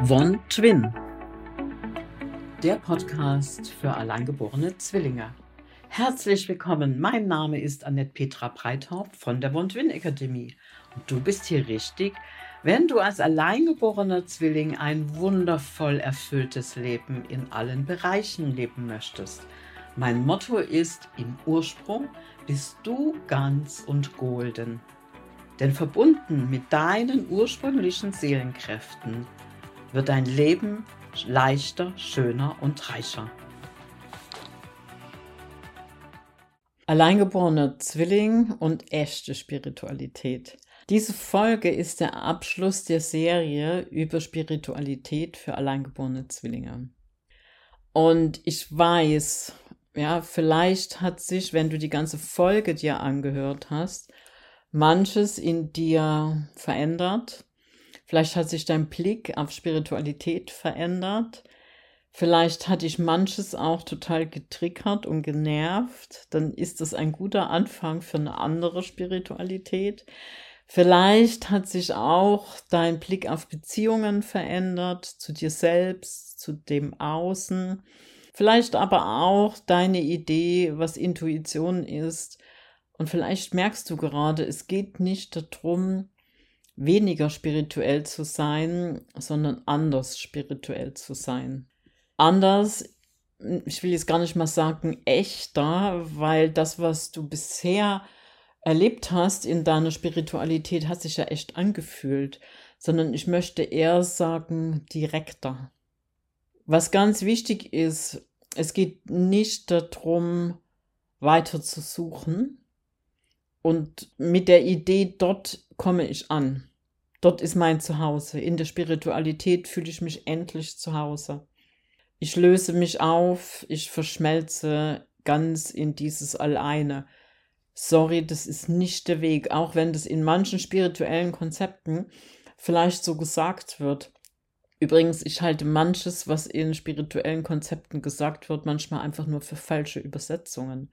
One Twin, der Podcast für alleingeborene Zwillinge. Herzlich willkommen, mein Name ist Annette Petra Breithaupt von der One Twin Akademie. Und du bist hier richtig, wenn du als alleingeborener Zwilling ein wundervoll erfülltes Leben in allen Bereichen leben möchtest. Mein Motto ist: Im Ursprung bist du ganz und golden. Denn verbunden mit deinen ursprünglichen Seelenkräften wird dein Leben leichter, schöner und reicher. Alleingeborener Zwilling und echte Spiritualität. Diese Folge ist der Abschluss der Serie über Spiritualität für alleingeborene Zwillinge. Und ich weiß, vielleicht hat sich, wenn du die ganze Folge dir angehört hast, manches in dir verändert. Vielleicht hat sich dein Blick auf Spiritualität verändert. Vielleicht hat dich manches auch total getriggert und genervt. Dann ist das ein guter Anfang für eine andere Spiritualität. Vielleicht hat sich auch dein Blick auf Beziehungen verändert, zu dir selbst, zu dem Außen. Vielleicht aber auch deine Idee, was Intuition ist. Und vielleicht merkst du gerade, es geht nicht darum, weniger spirituell zu sein, sondern anders spirituell zu sein. Anders, ich will jetzt gar nicht mal sagen echter, weil das, was du bisher erlebt hast in deiner Spiritualität, hat sich ja echt angefühlt, sondern ich möchte eher sagen direkter. Was ganz wichtig ist, es geht nicht darum, weiter zu suchen und mit der Idee, dort komme ich an. Dort ist mein Zuhause. In der Spiritualität fühle ich mich endlich zu Hause. Ich löse mich auf, ich verschmelze ganz in dieses Alleine. Sorry, das ist nicht der Weg, auch wenn das in manchen spirituellen Konzepten vielleicht so gesagt wird. Übrigens, ich halte manches, was in spirituellen Konzepten gesagt wird, manchmal einfach nur für falsche Übersetzungen.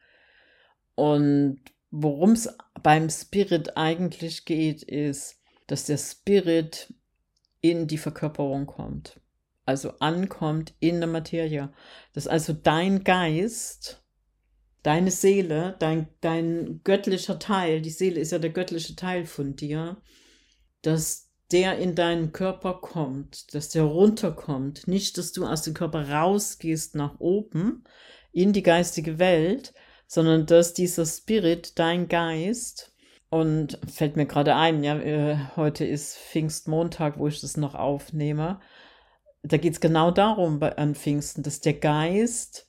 Und worum es beim Spirit eigentlich geht, ist, dass der Spirit in die Verkörperung kommt, also ankommt in der Materie. Dass also dein Geist, deine Seele, dein göttlicher Teil, die Seele ist ja der göttliche Teil von dir, dass der in deinen Körper kommt, dass der runterkommt. Nicht, dass du aus dem Körper rausgehst nach oben in die geistige Welt, sondern dass dieser Spirit, dein Geist, und fällt mir gerade ein, heute ist Pfingstmontag, wo ich das noch aufnehme. Da geht es genau darum an Pfingsten, dass der Geist,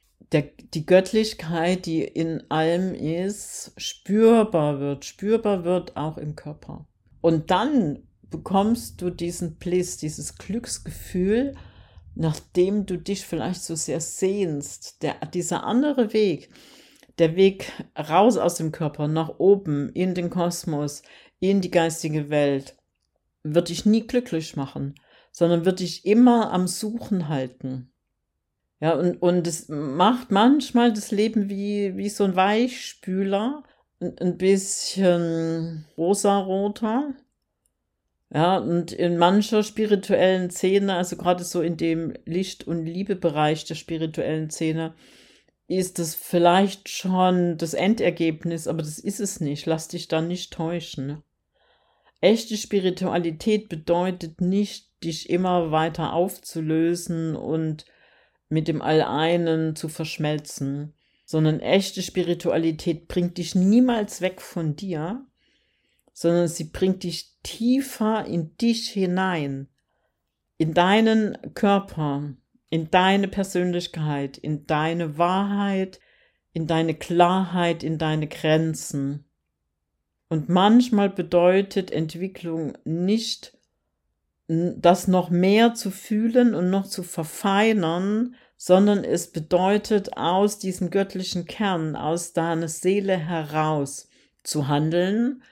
die Göttlichkeit, die in allem ist, spürbar wird auch im Körper. Und dann bekommst du diesen Bliss, dieses Glücksgefühl, nachdem du dich vielleicht so sehr sehnst. Dieser andere Weg, der Weg raus aus dem Körper, nach oben, in den Kosmos, in die geistige Welt, wird dich nie glücklich machen, sondern wird dich immer am Suchen halten. Ja, und es macht manchmal das Leben wie so ein Weichspüler, ein bisschen rosaroter. Ja, und in mancher spirituellen Szene, also gerade so in dem Licht- und Liebebereich der spirituellen Szene, ist das vielleicht schon das Endergebnis, aber das ist es nicht. Lass dich da nicht täuschen. Echte Spiritualität bedeutet nicht, dich immer weiter aufzulösen und mit dem All-Einen zu verschmelzen, sondern echte Spiritualität bringt dich niemals weg von dir, sondern sie bringt dich tiefer in dich hinein, in deinen Körper, in deine Persönlichkeit, in deine Wahrheit, in deine Klarheit, in deine Grenzen. Und manchmal bedeutet Entwicklung nicht, das noch mehr zu fühlen und noch zu verfeinern, sondern es bedeutet, aus diesem göttlichen Kern, aus deiner Seele heraus zu handeln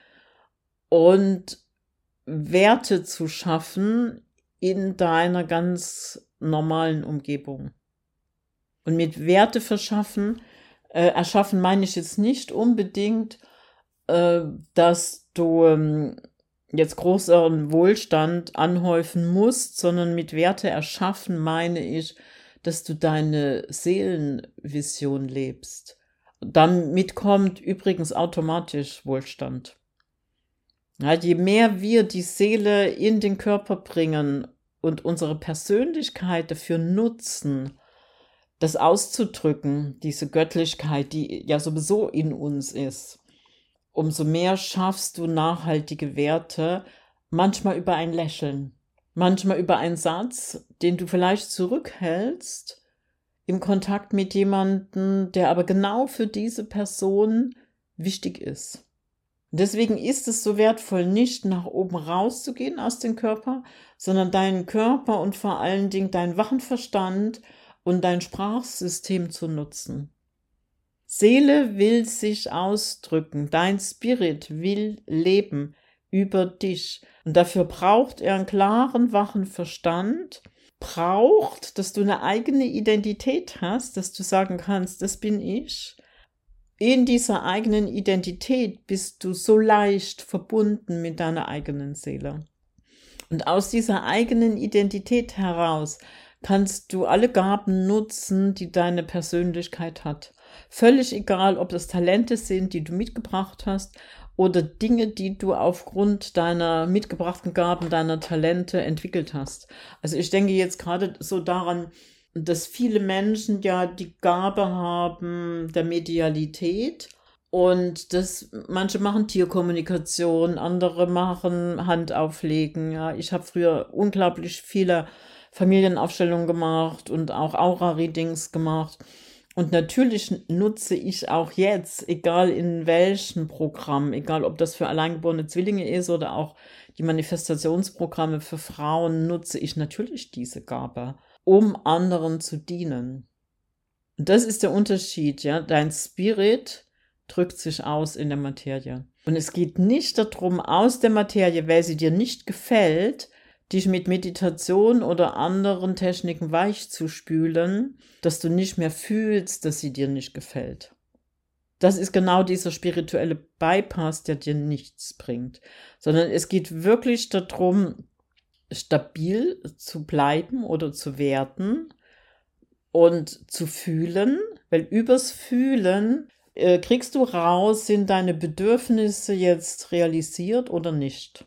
und Werte zu schaffen in deiner ganz normalen Umgebung. Und mit Werte erschaffen meine ich jetzt nicht unbedingt, dass du jetzt großeren Wohlstand anhäufen musst, sondern mit Werte erschaffen meine ich, dass du deine Seelenvision lebst. Damit kommt übrigens automatisch Wohlstand. Ja, je mehr wir die Seele in den Körper bringen und unsere Persönlichkeit dafür nutzen, das auszudrücken, diese Göttlichkeit, die ja sowieso in uns ist, umso mehr schaffst du nachhaltige Werte, manchmal über ein Lächeln, manchmal über einen Satz, den du vielleicht zurückhältst, im Kontakt mit jemandem, der aber genau für diese Person wichtig ist. Deswegen ist es so wertvoll, nicht nach oben rauszugehen aus dem Körper, sondern deinen Körper und vor allen Dingen deinen wachen Verstand und dein Sprachsystem zu nutzen. Seele will sich ausdrücken, dein Spirit will leben über dich. Und dafür braucht er einen klaren, wachen Verstand, braucht, dass du eine eigene Identität hast, dass du sagen kannst, das bin ich. In dieser eigenen Identität bist du so leicht verbunden mit deiner eigenen Seele. Und aus dieser eigenen Identität heraus kannst du alle Gaben nutzen, die deine Persönlichkeit hat. Völlig egal, ob das Talente sind, die du mitgebracht hast, oder Dinge, die du aufgrund deiner mitgebrachten Gaben, deiner Talente entwickelt hast. Also ich denke jetzt gerade so daran, dass viele Menschen ja die Gabe haben der Medialität und dass manche machen Tierkommunikation, andere machen Handauflegen. Ja, ich habe früher unglaublich viele Familienaufstellungen gemacht und auch Aura-Readings gemacht. Und natürlich nutze ich auch jetzt, egal in welchem Programm, egal ob das für alleingeborene Zwillinge ist oder auch die Manifestationsprogramme für Frauen, nutze ich natürlich diese Gabe, um anderen zu dienen. Und das ist der Unterschied, ja. Dein Spirit drückt sich aus in der Materie. Und es geht nicht darum, aus der Materie, weil sie dir nicht gefällt, dich mit Meditation oder anderen Techniken weich zu spülen, dass du nicht mehr fühlst, dass sie dir nicht gefällt. Das ist genau dieser spirituelle Bypass, der dir nichts bringt, sondern es geht wirklich darum, stabil zu bleiben oder zu werden und zu fühlen, weil übers Fühlen kriegst du raus, sind deine Bedürfnisse jetzt realisiert oder nicht.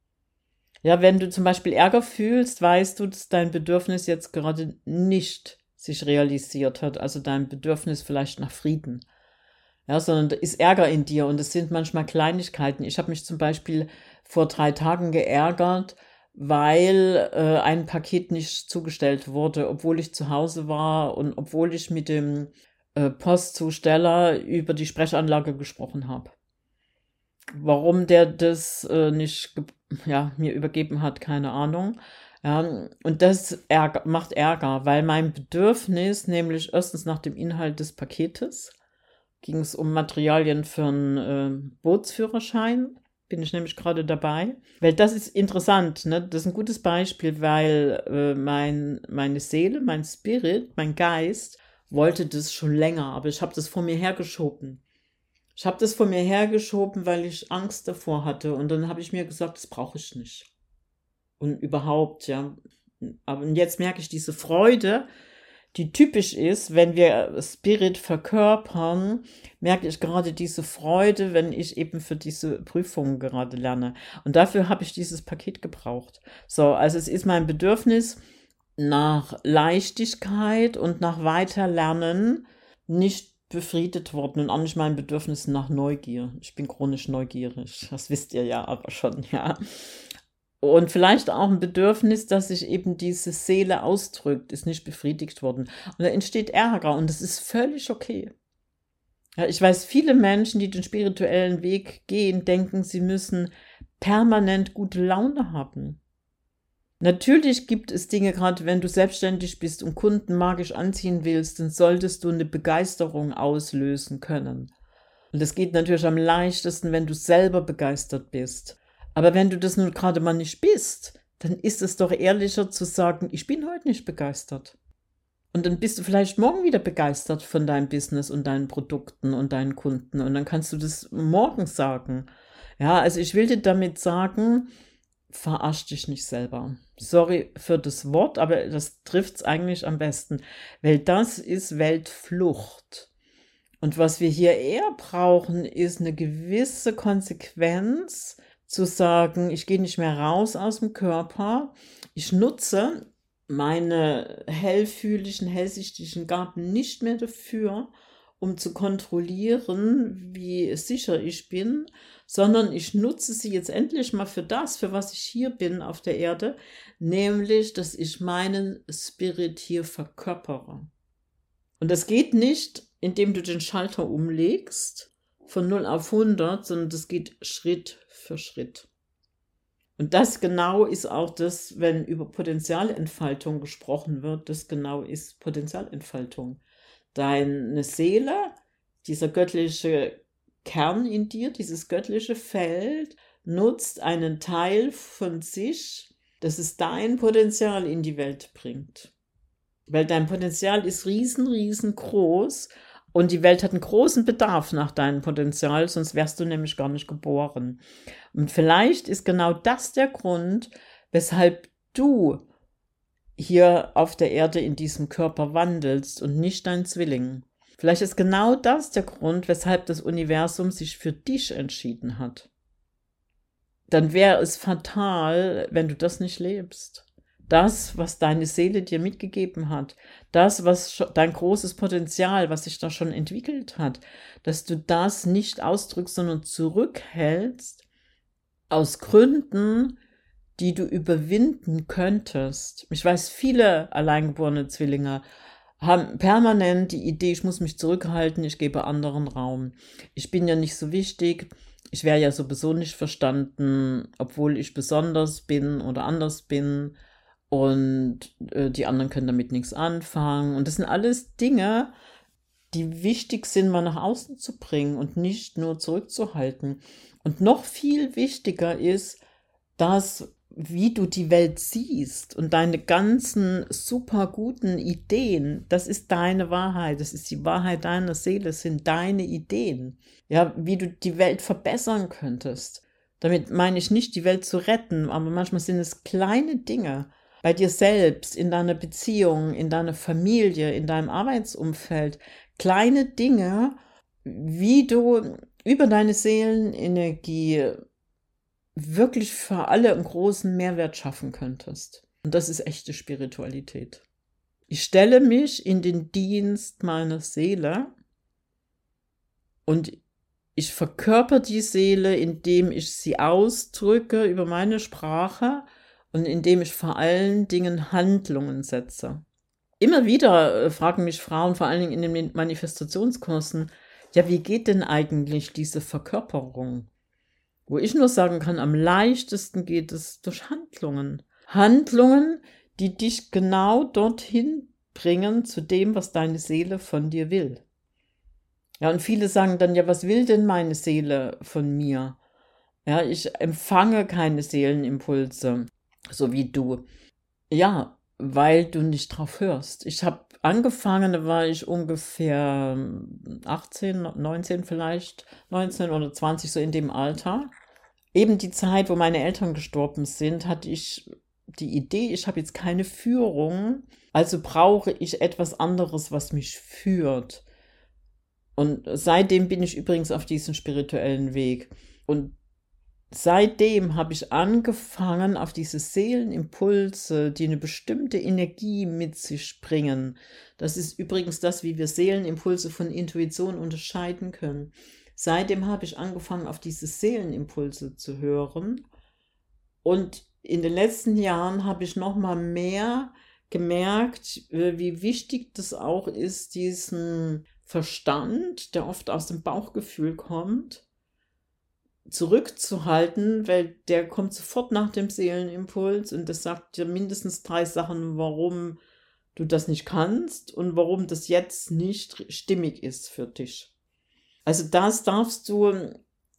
Ja, wenn du zum Beispiel Ärger fühlst, weißt du, dass dein Bedürfnis jetzt gerade nicht sich realisiert hat, also dein Bedürfnis vielleicht nach Frieden. Ja, sondern da ist Ärger in dir und es sind manchmal Kleinigkeiten. Ich habe mich zum Beispiel vor 3 Tagen geärgert, weil ein Paket nicht zugestellt wurde, obwohl ich zu Hause war und obwohl ich mit dem Postzusteller über die Sprechanlage gesprochen habe. Warum der das nicht mir übergeben hat, keine Ahnung. Ja, und das macht Ärger, weil mein Bedürfnis, nämlich erstens nach dem Inhalt des Paketes, ging es um Materialien für einen Bootsführerschein, bin ich nämlich gerade dabei. Weil das ist interessant, ne? Das ist ein gutes Beispiel, weil meine Seele, mein Spirit, mein Geist wollte das schon länger, aber ich habe das vor mir hergeschoben. Ich habe das vor mir hergeschoben, weil ich Angst davor hatte. Und dann habe ich mir gesagt, das brauche ich nicht. Und überhaupt, ja. Aber jetzt merke ich diese Freude, die typisch ist, wenn wir Spirit verkörpern, merke ich gerade diese Freude, wenn ich eben für diese Prüfungen gerade lerne. Und dafür habe ich dieses Paket gebraucht. So, also es ist mein Bedürfnis nach Leichtigkeit und nach Weiterlernen nicht befriedet worden und auch nicht mein Bedürfnis nach Neugier. Ich bin chronisch neugierig, das wisst ihr ja aber schon, ja. Und vielleicht auch ein Bedürfnis, dass sich eben diese Seele ausdrückt, ist nicht befriedigt worden. Und da entsteht Ärger und das ist völlig okay. Ja, ich weiß, viele Menschen, die den spirituellen Weg gehen, denken, sie müssen permanent gute Laune haben. Natürlich gibt es Dinge, gerade wenn du selbstständig bist und Kunden magisch anziehen willst, dann solltest du eine Begeisterung auslösen können. Und das geht natürlich am leichtesten, wenn du selber begeistert bist. Aber wenn du das nun gerade mal nicht bist, dann ist es doch ehrlicher zu sagen, ich bin heute nicht begeistert. Und dann bist du vielleicht morgen wieder begeistert von deinem Business und deinen Produkten und deinen Kunden. Und dann kannst du das morgen sagen. Ja, also ich will dir damit sagen, verarsch dich nicht selber. Sorry für das Wort, aber das trifft es eigentlich am besten, weil das ist Weltflucht. Und was wir hier eher brauchen, ist eine gewisse Konsequenz, zu sagen, ich gehe nicht mehr raus aus dem Körper, ich nutze meine hellfühligen, hellsichtigen Gaben nicht mehr dafür, um zu kontrollieren, wie sicher ich bin, sondern ich nutze sie jetzt endlich mal für das, für was ich hier bin auf der Erde, nämlich, dass ich meinen Spirit hier verkörpere. Und das geht nicht, indem du den Schalter umlegst von 0 auf 100, sondern das geht Schritt für Schritt. Und das genau ist auch das, wenn über Potenzialentfaltung gesprochen wird, das genau ist Potenzialentfaltung. Deine Seele, dieser göttliche Kern in dir, dieses göttliche Feld, nutzt einen Teil von sich, dass es dein Potenzial in die Welt bringt. Weil dein Potenzial ist riesengroß und die Welt hat einen großen Bedarf nach deinem Potenzial, sonst wärst du nämlich gar nicht geboren. Und vielleicht ist genau das der Grund, weshalb du hier auf der Erde in diesem Körper wandelst und nicht dein Zwilling. Vielleicht ist genau das der Grund, weshalb das Universum sich für dich entschieden hat. Dann wäre es fatal, wenn du das nicht lebst. Das, was deine Seele dir mitgegeben hat, das, was dein großes Potenzial, was sich da schon entwickelt hat, dass du das nicht ausdrückst, sondern zurückhältst, aus Gründen, die du überwinden könntest. Ich weiß, viele alleingeborene Zwillinge haben permanent die Idee, ich muss mich zurückhalten, ich gebe anderen Raum. Ich bin ja nicht so wichtig, ich wäre ja sowieso nicht verstanden, obwohl ich besonders bin oder anders bin. Und die anderen können damit nichts anfangen. Und das sind alles Dinge, die wichtig sind, mal nach außen zu bringen und nicht nur zurückzuhalten. Und noch viel wichtiger ist, dass, wie du die Welt siehst und deine ganzen super guten Ideen, das ist deine Wahrheit, das ist die Wahrheit deiner Seele, das sind deine Ideen. Ja, wie du die Welt verbessern könntest. Damit meine ich nicht, die Welt zu retten, aber manchmal sind es kleine Dinge, bei dir selbst, in deiner Beziehung, in deiner Familie, in deinem Arbeitsumfeld, kleine Dinge, wie du über deine Seelenenergie wirklich für alle einen großen Mehrwert schaffen könntest. Und das ist echte Spiritualität. Ich stelle mich in den Dienst meiner Seele und ich verkörper die Seele, indem ich sie ausdrücke über meine Sprache und indem ich vor allen Dingen Handlungen setze. Immer wieder fragen mich Frauen, vor allen Dingen in den Manifestationskursen, ja, wie geht denn eigentlich diese Verkörperung? Wo ich nur sagen kann, am leichtesten geht es durch Handlungen. Handlungen, die dich genau dorthin bringen zu dem, was deine Seele von dir will. Ja, und viele sagen dann, ja, was will denn meine Seele von mir? Ja, ich empfange keine Seelenimpulse, so wie du. Ja, weil du nicht drauf hörst. Ich habe angefangen, da war ich ungefähr 18, 19 vielleicht, 19 oder 20, so in dem Alter. Eben die Zeit, wo meine Eltern gestorben sind, hatte ich die Idee, ich habe jetzt keine Führung, also brauche ich etwas anderes, was mich führt. Und seitdem bin ich übrigens auf diesem spirituellen Weg. Und seitdem habe ich angefangen, auf diese Seelenimpulse, die eine bestimmte Energie mit sich bringen. Das ist übrigens das, wie wir Seelenimpulse von Intuition unterscheiden können. Seitdem habe ich angefangen, auf diese Seelenimpulse zu hören. Und in den letzten Jahren habe ich noch mal mehr gemerkt, wie wichtig das auch ist, diesen Verstand, der oft aus dem Bauchgefühl kommt, zurückzuhalten, weil der kommt sofort nach dem Seelenimpuls und das sagt dir mindestens 3 Sachen, warum du das nicht kannst und warum das jetzt nicht stimmig ist für dich. Also das darfst du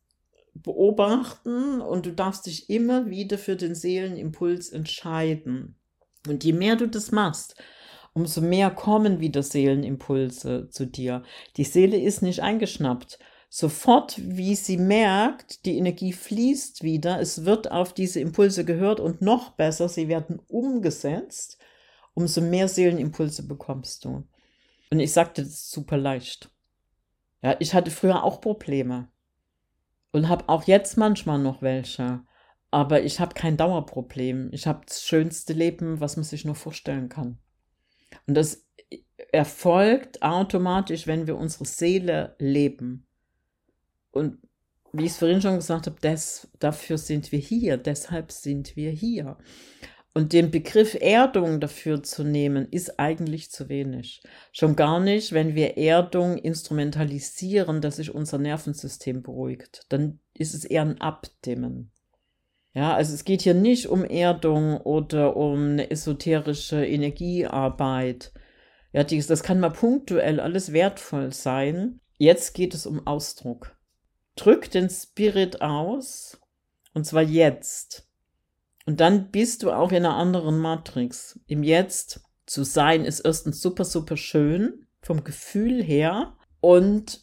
beobachten und du darfst dich immer wieder für den Seelenimpuls entscheiden. Und je mehr du das machst, umso mehr kommen wieder Seelenimpulse zu dir. Die Seele ist nicht eingeschnappt. Sofort, wie sie merkt, die Energie fließt wieder, es wird auf diese Impulse gehört und noch besser, sie werden umgesetzt, umso mehr Seelenimpulse bekommst du. Und ich sagte, das ist super leicht. Ja, ich hatte früher auch Probleme und habe auch jetzt manchmal noch welche, aber ich habe kein Dauerproblem. Ich habe das schönste Leben, was man sich nur vorstellen kann. Und das erfolgt automatisch, wenn wir unsere Seele leben. Und wie ich es vorhin schon gesagt habe, dafür sind wir hier, deshalb sind wir hier. Und den Begriff Erdung dafür zu nehmen, ist eigentlich zu wenig. Schon gar nicht, wenn wir Erdung instrumentalisieren, dass sich unser Nervensystem beruhigt. Dann ist es eher ein Abdimmen. Ja, also es geht hier nicht um Erdung oder um eine esoterische Energiearbeit. Ja, das kann mal punktuell alles wertvoll sein. Jetzt geht es um Ausdruck. Drück den Spirit aus, und zwar jetzt. Und dann bist du auch in einer anderen Matrix. Im Jetzt zu sein ist erstens super, super schön vom Gefühl her und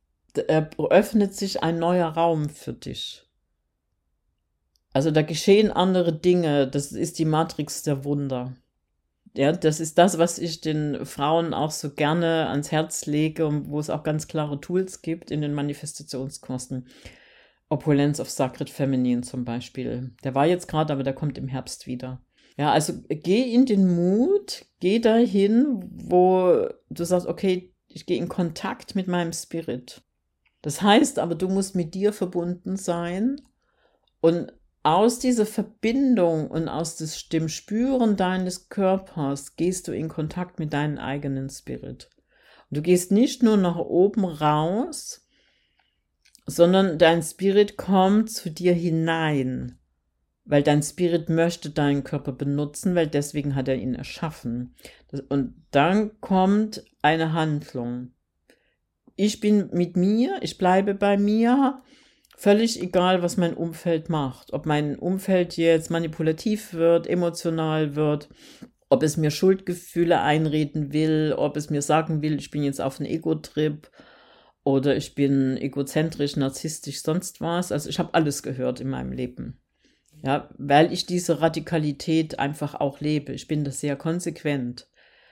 öffnet sich ein neuer Raum für dich. Also da geschehen andere Dinge. Das ist die Matrix der Wunder. Ja, das ist das, was ich den Frauen auch so gerne ans Herz lege und wo es auch ganz klare Tools gibt in den Manifestationskursen. Opulence of Sacred Feminine zum Beispiel. Der war jetzt gerade, aber der kommt im Herbst wieder. Ja, also geh in den Mut, geh dahin, wo du sagst, okay, ich gehe in Kontakt mit meinem Spirit. Das heißt aber, du musst mit dir verbunden sein und aus dieser Verbindung und aus dem Spüren deines Körpers gehst du in Kontakt mit deinem eigenen Spirit. Und du gehst nicht nur nach oben raus, sondern dein Spirit kommt zu dir hinein, weil dein Spirit möchte deinen Körper benutzen, weil deswegen hat er ihn erschaffen. Und dann kommt eine Handlung. Ich bin mit mir, ich bleibe bei mir, völlig egal, was mein Umfeld macht. Ob mein Umfeld jetzt manipulativ wird, emotional wird, ob es mir Schuldgefühle einreden will, ob es mir sagen will, ich bin jetzt auf einem Ego-Trip oder ich bin egozentrisch, narzisstisch, sonst was. Also ich habe alles gehört in meinem Leben. Ja, weil ich diese Radikalität einfach auch lebe. Ich bin das sehr konsequent.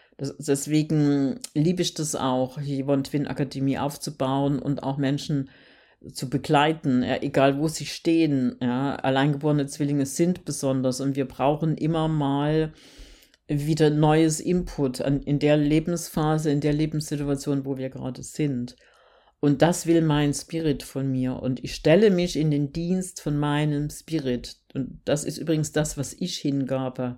Deswegen liebe ich das auch, die Yvonne Twin Akademie aufzubauen und auch Menschen zu begleiten, ja, egal wo sie stehen. Ja. Alleingeborene Zwillinge sind besonders und wir brauchen immer mal wieder neues Input in der Lebensphase, in der Lebenssituation, wo wir gerade sind. Und das will mein Spirit von mir. Und ich stelle mich in den Dienst von meinem Spirit. Und das ist übrigens das, was ich Hingabe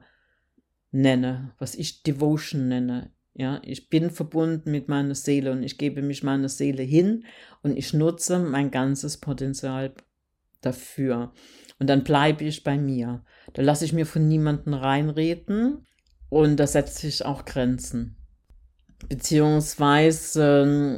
nenne, was ich Devotion nenne. Ja, ich bin verbunden mit meiner Seele und ich gebe mich meiner Seele hin und ich nutze mein ganzes Potenzial dafür. Und dann bleibe ich bei mir. Da lasse ich mir von niemandem reinreden und da setze ich auch Grenzen. Beziehungsweise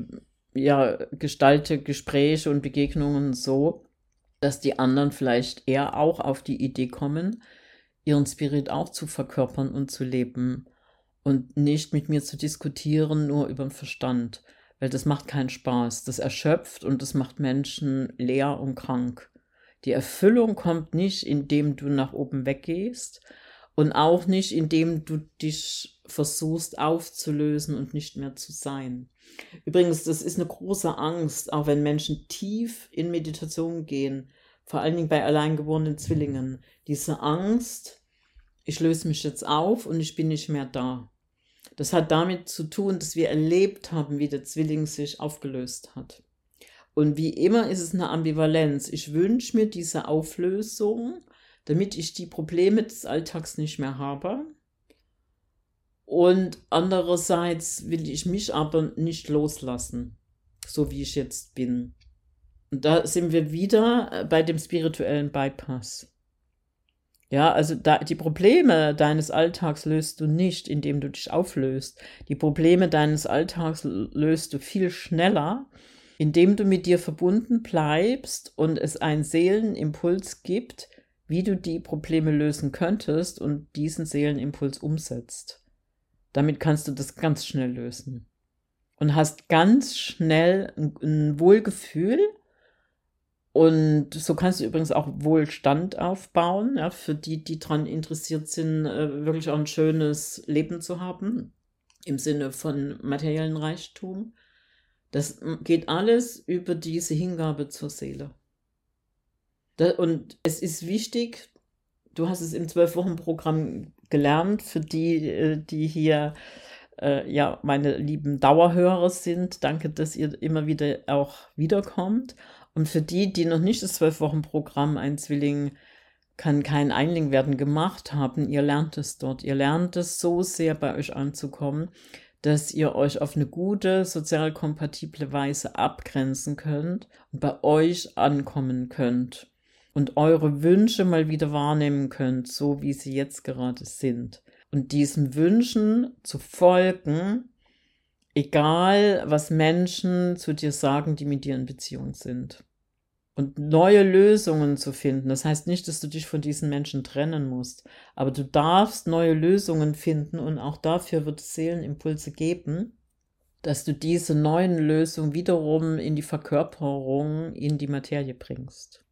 gestalte Gespräche und Begegnungen so, dass die anderen vielleicht eher auch auf die Idee kommen, ihren Spirit auch zu verkörpern und zu leben und nicht mit mir zu diskutieren, nur über den Verstand, weil das macht keinen Spaß. Das erschöpft und das macht Menschen leer und krank. Die Erfüllung kommt nicht, indem du nach oben weggehst und auch nicht, indem du dich versuchst aufzulösen und nicht mehr zu sein. Übrigens, das ist eine große Angst, auch wenn Menschen tief in Meditation gehen, vor allen Dingen bei alleingeborenen Zwillingen. Diese Angst, ich löse mich jetzt auf und ich bin nicht mehr da. Das hat damit zu tun, dass wir erlebt haben, wie der Zwilling sich aufgelöst hat. Und wie immer ist es eine Ambivalenz. Ich wünsche mir diese Auflösung, damit ich die Probleme des Alltags nicht mehr habe. Und andererseits will ich mich aber nicht loslassen, so wie ich jetzt bin. Und da sind wir wieder bei dem spirituellen Bypass. Ja, also die Probleme deines Alltags löst du nicht, indem du dich auflöst. Die Probleme deines Alltags löst du viel schneller, indem du mit dir verbunden bleibst und es einen Seelenimpuls gibt, wie du die Probleme lösen könntest und diesen Seelenimpuls umsetzt. Damit kannst du das ganz schnell lösen. und hast ganz schnell ein Wohlgefühl. Und so kannst du übrigens auch Wohlstand aufbauen, ja, für die, die daran interessiert sind, wirklich auch ein schönes Leben zu haben, im Sinne von materiellen Reichtum. Das geht alles über diese Hingabe zur Seele. Und es ist wichtig, du hast es im 12-Wochen-Programm gelernt, für die, die hier ja meine lieben Dauerhörer sind. Danke, dass ihr immer wieder auch wiederkommt. Und für die, die noch nicht das 12-Wochen-Programm Ein Zwilling kann kein Einling werden gemacht haben, ihr lernt es dort. Ihr lernt es so sehr bei euch anzukommen, dass ihr euch auf eine gute, sozial kompatible Weise abgrenzen könnt und bei euch ankommen könnt und eure Wünsche mal wieder wahrnehmen könnt, so wie sie jetzt gerade sind. Und diesen Wünschen zu folgen, egal was Menschen zu dir sagen, die mit dir in Beziehung sind. Und neue Lösungen zu finden. Das heißt nicht, dass du dich von diesen Menschen trennen musst, aber du darfst neue Lösungen finden und auch dafür wird es Seelenimpulse geben, dass du diese neuen Lösungen wiederum in die Verkörperung, in die Materie bringst.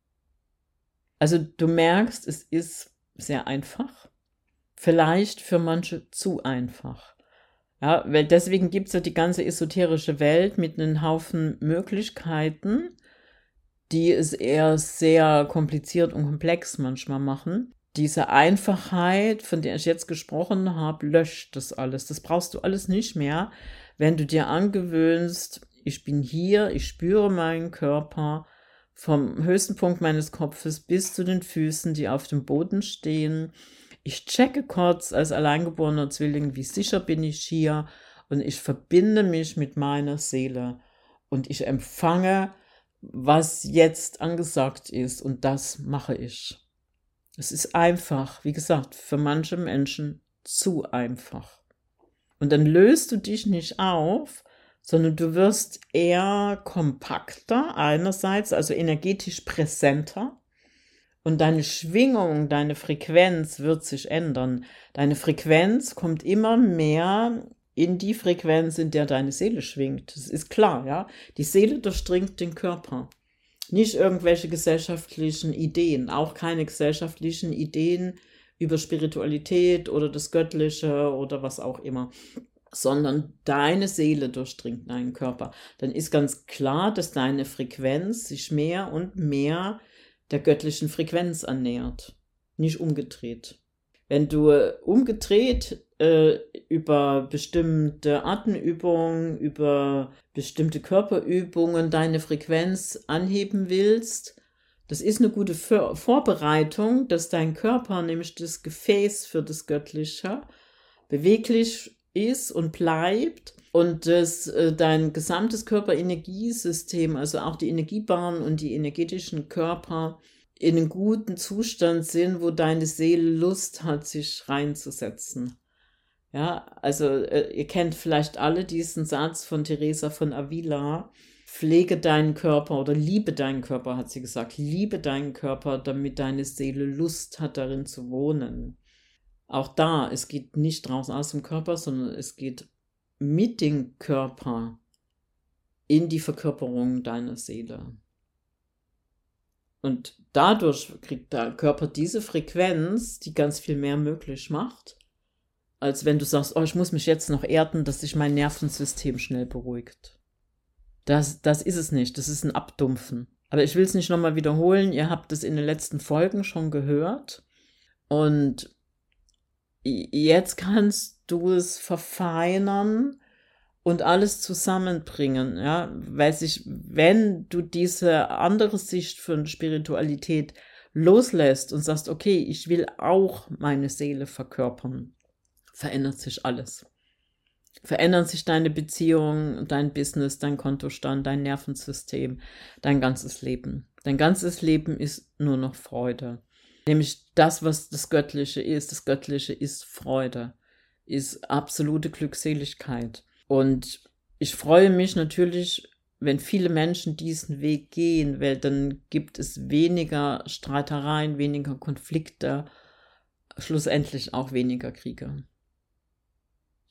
Also du merkst, es ist sehr einfach. Vielleicht für manche zu einfach. Ja, weil deswegen gibt es ja die ganze esoterische Welt mit einem Haufen Möglichkeiten, die es eher sehr kompliziert und komplex manchmal machen. Diese Einfachheit, von der ich jetzt gesprochen habe, löscht das alles. Das brauchst du alles nicht mehr, wenn du dir angewöhnst, ich bin hier, ich spüre meinen Körper vom höchsten Punkt meines Kopfes bis zu den Füßen, die auf dem Boden stehen. Ich checke kurz als alleingeborener Zwilling, wie sicher bin ich hier und ich verbinde mich mit meiner Seele und ich empfange, was jetzt angesagt ist und das mache ich. Es ist einfach, wie gesagt, für manche Menschen zu einfach. Und dann löst du dich nicht auf, sondern du wirst eher kompakter einerseits, also energetisch präsenter. Und deine Schwingung, deine Frequenz wird sich ändern. Deine Frequenz kommt immer mehr in die Frequenz, in der deine Seele schwingt. Das ist klar, ja. Die Seele durchdringt den Körper. Nicht irgendwelche gesellschaftlichen Ideen, auch keine gesellschaftlichen Ideen über Spiritualität oder das Göttliche oder was auch immer, sondern deine Seele durchdringt deinen Körper. Dann ist ganz klar, dass deine Frequenz sich mehr und mehr der göttlichen Frequenz annähert, nicht umgedreht. Wenn du umgedreht über bestimmte Atemübungen, über bestimmte Körperübungen deine Frequenz anheben willst, das ist eine gute Vorbereitung, dass dein Körper, nämlich das Gefäß für das Göttliche, beweglich ist und bleibt und dass dein gesamtes Körperenergiesystem, also auch die Energiebahnen und die energetischen Körper in einem guten Zustand sind, wo deine Seele Lust hat, sich reinzusetzen. Ja, also ihr kennt vielleicht alle diesen Satz von Teresa von Avila: Pflege deinen Körper oder liebe deinen Körper, hat sie gesagt. Liebe deinen Körper, damit deine Seele Lust hat, darin zu wohnen. Auch da, es geht nicht raus aus dem Körper, sondern es geht mit dem Körper in die Verkörperung deiner Seele. Und dadurch kriegt der Körper diese Frequenz, die ganz viel mehr möglich macht, als wenn du sagst, oh, ich muss mich jetzt noch erden, dass sich mein Nervensystem schnell beruhigt. Das ist es nicht, das ist ein Abdumpfen. Aber ich will es nicht nochmal wiederholen, ihr habt es in den letzten Folgen schon gehört. Und jetzt kannst du es verfeinern und alles zusammenbringen, ja, weil wenn du diese andere Sicht von Spiritualität loslässt und sagst, okay, ich will auch meine Seele verkörpern, verändert sich alles. Verändern sich deine Beziehungen, dein Business, dein Kontostand, dein Nervensystem, dein ganzes Leben. Dein ganzes Leben ist nur noch Freude. Nämlich das, was das Göttliche ist. Das Göttliche ist Freude, ist absolute Glückseligkeit. Und ich freue mich natürlich, wenn viele Menschen diesen Weg gehen, weil dann gibt es weniger Streitereien, weniger Konflikte, schlussendlich auch weniger Kriege.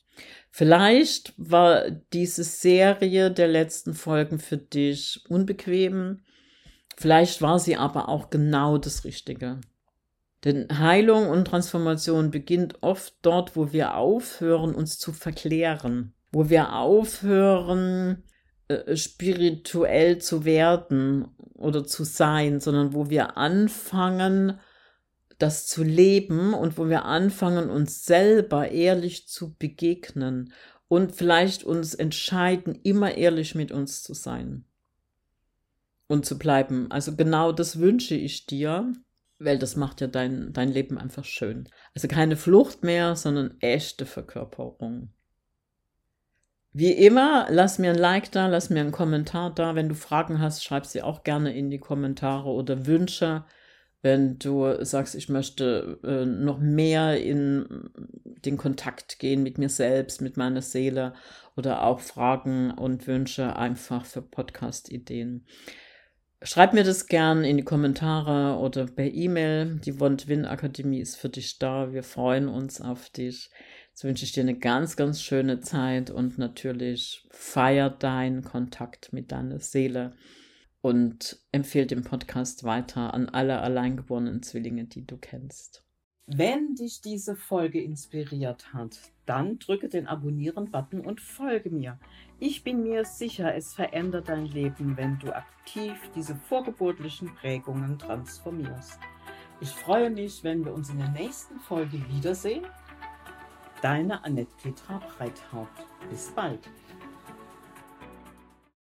Vielleicht war diese Serie der letzten Folgen für dich unbequem, vielleicht war sie aber auch genau das Richtige. Denn Heilung und Transformation beginnt oft dort, wo wir aufhören, uns zu verklären, wo wir aufhören, spirituell zu werden oder zu sein, sondern wo wir anfangen, das zu leben und wo wir anfangen, uns selber ehrlich zu begegnen und vielleicht uns entscheiden, immer ehrlich mit uns zu sein und zu bleiben. Also genau das wünsche ich dir, weil das macht ja dein Leben einfach schön. Also keine Flucht mehr, sondern echte Verkörperung. Wie immer, lass mir ein Like da, lass mir einen Kommentar da. Wenn du Fragen hast, schreib sie auch gerne in die Kommentare oder Wünsche. Wenn du sagst, ich möchte noch mehr in den Kontakt gehen mit mir selbst, mit meiner Seele oder auch Fragen und Wünsche einfach für Podcast-Ideen. Schreib mir das gern in die Kommentare oder per E-Mail. Die Won-Twin Akademie ist für dich da. Wir freuen uns auf dich. Jetzt wünsche ich dir eine ganz, ganz schöne Zeit und natürlich feier deinen Kontakt mit deiner Seele und empfehle den Podcast weiter an alle alleingeborenen Zwillinge, die du kennst. Wenn dich diese Folge inspiriert hat, dann drücke den Abonnieren-Button und folge mir. Ich bin mir sicher, es verändert dein Leben, wenn du aktiv diese vorgeburtlichen Prägungen transformierst. Ich freue mich, wenn wir uns in der nächsten Folge wiedersehen. Deine Annette Petra Breithaupt. Bis bald.